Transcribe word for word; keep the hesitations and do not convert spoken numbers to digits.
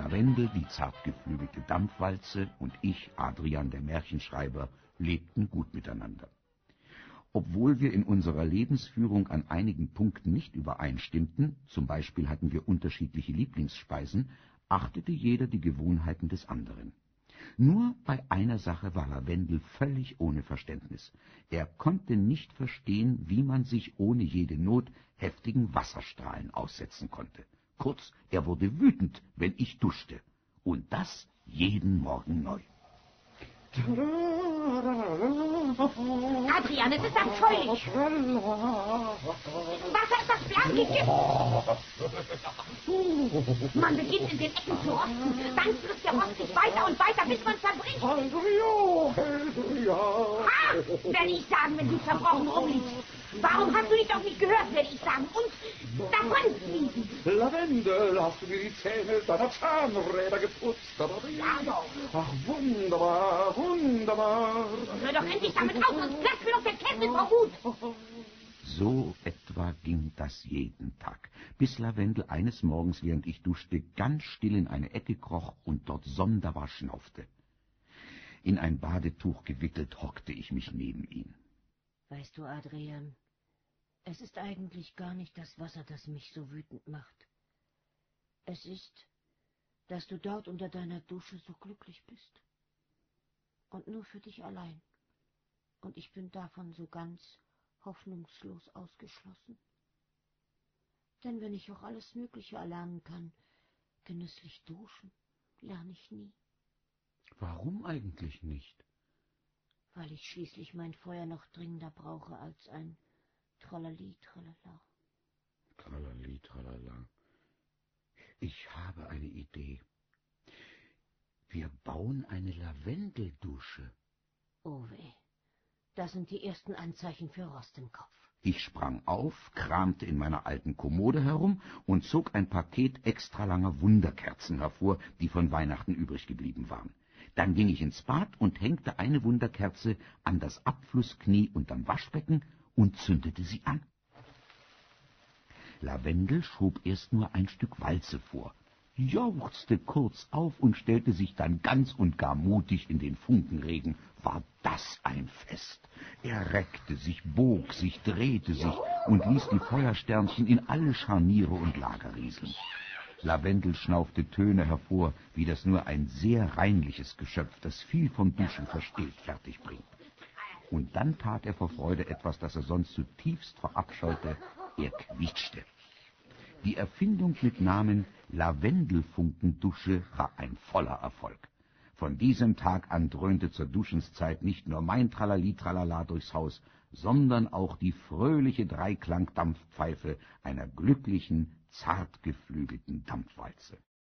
Lavendel, die zartgeflügelte Dampfwalze, und ich, Adrian, der Märchenschreiber, lebten gut miteinander. Obwohl wir in unserer Lebensführung an einigen Punkten nicht übereinstimmten, zum Beispiel hatten wir unterschiedliche Lieblingsspeisen, achtete jeder die Gewohnheiten des anderen. Nur bei einer Sache war Lavendel völlig ohne Verständnis. Er konnte nicht verstehen, wie man sich ohne jede Not heftigen Wasserstrahlen aussetzen konnte. Kurz, er wurde wütend, wenn ich duschte. Und das jeden Morgen neu. Adrian, es ist abscheulich. Wasser ist das blanke Gift. Man beginnt in den Ecken zu rosten. Dann frisst der Rost sich weiter und weiter, bis man zerbricht. Ah, werde ich sagen, wenn du zerbrochen rumliegst. Warum hast du dich doch nicht gehört, werde ich sagen. Und davon fliegen. Lavendel, hast du mir die Zähne deiner Zahnräder geputzt? Ja, doch. Ach, wunderbar, wunderbar. Hör doch endlich damit auf, sonst platzt mir doch der Kessel vor Wut. So etwa ging das jeden Tag, bis Lavendel eines Morgens, während ich duschte, ganz still in eine Ecke kroch und dort sonderbar schnaufte. In ein Badetuch gewickelt hockte ich mich neben ihn. Weißt du, Adrian, es ist eigentlich gar nicht das Wasser, das mich so wütend macht. Es ist, dass du dort unter deiner Dusche so glücklich bist. Und nur für dich allein. Und ich bin davon so ganz hoffnungslos ausgeschlossen. Denn wenn ich auch alles Mögliche erlernen kann, genüsslich duschen, lerne ich nie. Warum eigentlich nicht? Weil ich schließlich mein Feuer noch dringender brauche als ein Tralali, Tralala. Tralali, tralala. Ich habe eine Idee. Wir bauen eine Lavendeldusche. Oh weh, das sind die ersten Anzeichen für Rost im Kopf. Ich sprang auf, kramte in meiner alten Kommode herum und zog ein Paket extra langer Wunderkerzen hervor, die von Weihnachten übrig geblieben waren. Dann ging ich ins Bad und hängte eine Wunderkerze an das Abflussknie unterm Waschbecken und zündete sie an. Lavendel schob erst nur ein Stück Walze vor, jauchzte kurz auf und stellte sich dann ganz und gar mutig in den Funkenregen. War das ein Fest! Er reckte sich, bog sich, drehte sich und ließ die Feuersternchen in alle Scharniere und Lager rieseln. Lavendel schnaufte Töne hervor, wie das nur ein sehr reinliches Geschöpf, das viel vom Duschen versteht, fertigbringt. Und dann tat er vor Freude etwas, das er sonst zutiefst verabscheute: er quietschte. Die Erfindung mit Namen Lavendelfunkendusche war ein voller Erfolg. Von diesem Tag an dröhnte zur Duschenszeit nicht nur mein Tralali-Tralala durchs Haus, sondern auch die fröhliche Dreiklangdampfpfeife einer glücklichen, zartgeflügelten Dampfwalze.